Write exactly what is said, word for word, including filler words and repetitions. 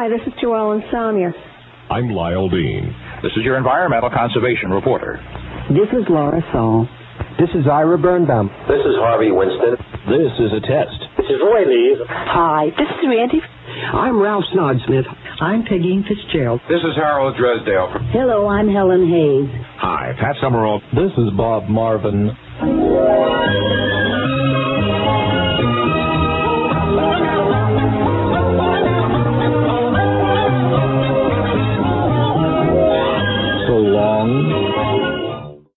Hi, this is Joellen Samir. I'm Lyle Dean. This is your environmental conservation reporter. This is Laura Saul. This is Ira Birnbaum. This is Harvey Winston. This is a test. This is Roy Lee. Hi, this is Randy. I'm Ralph Snodsmith. I'm Peggy Fitzgerald. This is Harold Dresdale. Hello, I'm Helen Hayes. Hi, Pat Summerall. This is Bob Marvin.